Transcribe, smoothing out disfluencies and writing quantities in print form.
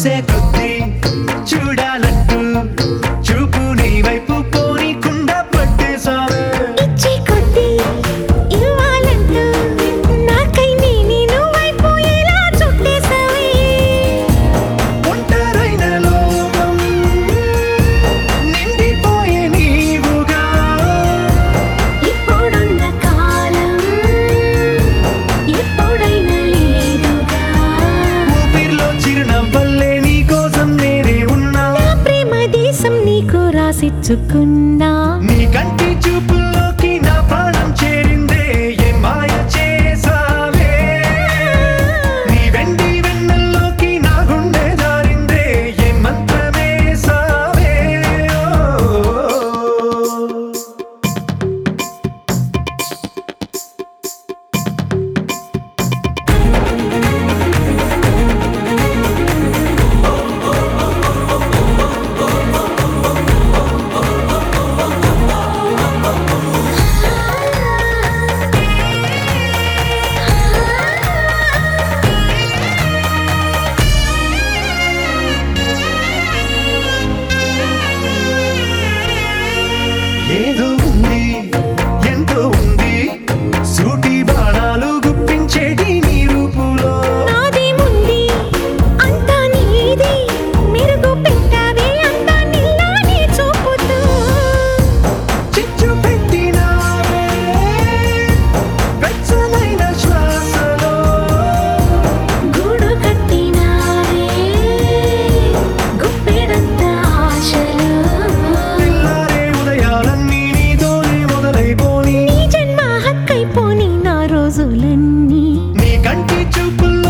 చూసే కొద్దీ చూడాలంటూ చూపు నీ వైపు పోనీకుండా పట్టేసావే ఇచ్చే కొద్దీ ఇవ్వాలంటూ నాకై నేను వైపు ఎలా చుట్టేసావే ఒంటరైన లోకం నిండిపోయే నీవుగా ఇప్పుడున్న కాలం ఎప్పుడైనా లేదుగా ఊపిరిలో చిరునవ్వల్లే నీ కోసం నేనే ఉన్నా నా ప్రేమ దేశం నీకు రాసిచ్చుకున్నా నీ కంటి చూపుల్లోకి నా ప్రాణం చేరిందే ఏ మాయ చేసావే నీ వెండి వెన్నెల్లోకి నా గుండె జారిందే ఏ మంత్రమేసావే ఏదో ఉంది ఎంతో ఉంది సూటి బాణాలు గుప్పించేటి నీ రూపులో నాదేముంది అంతా నీది మెరుగు పెట్టావే అంతా నీలానే చూపుతూ చిచ్చు పెట్టినావే వెచ్చనైన శ్వాసలో గూడు కట్టినావే గుప్పెడంత ఆశలు తెల్లారే ఉదయాలన్నీ నీతోనే మొదలైపోని నీ జన్మ హక్కైపోని నా రోజులన్నీ నీ కంటి చూపుల్లో